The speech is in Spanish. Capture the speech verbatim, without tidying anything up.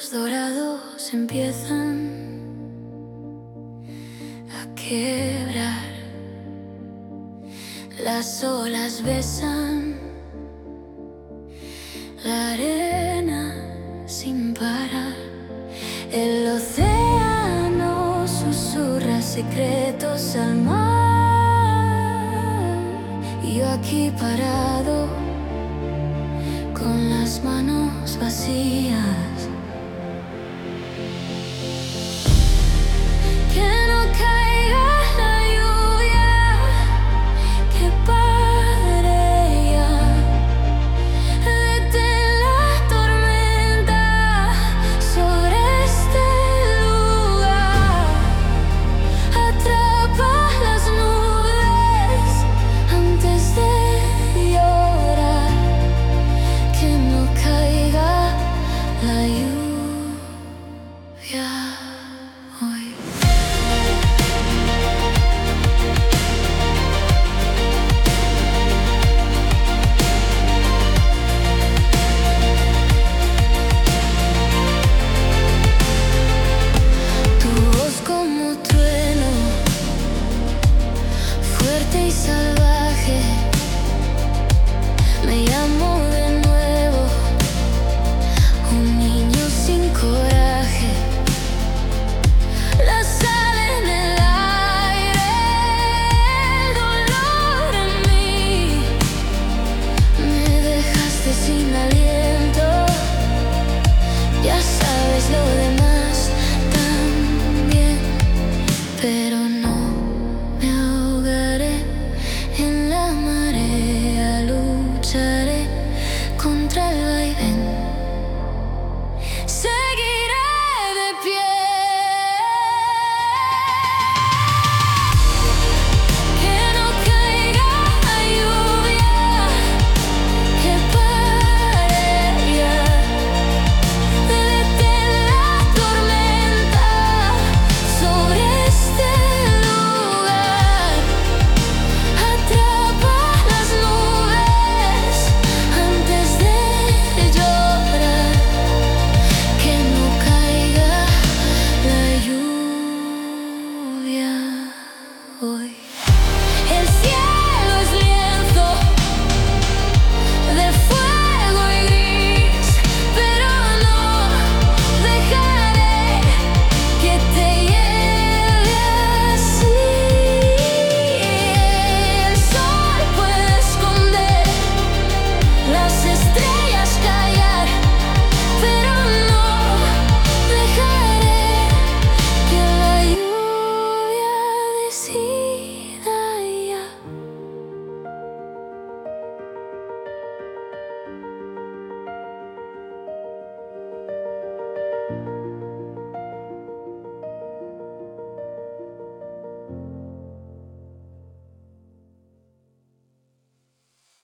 cielos dorados empiezan a quebrar, las olas besan la arena sin parar, el océano susurra secretos al mar, y yo aquí parado con las manos vacías. Que no caiga la lluvia, que pare ya, detén la tormenta sobre este lugar, atrapa las nubes antes de llorar. Que no caiga la lluvia hoy. Tu voz como trueno, fuerte y salvaje, me llamo de nuevo, un niño sin coraje. La sal en el aire, el dolor en mí, me dejaste sin aliento, ya sabes lo de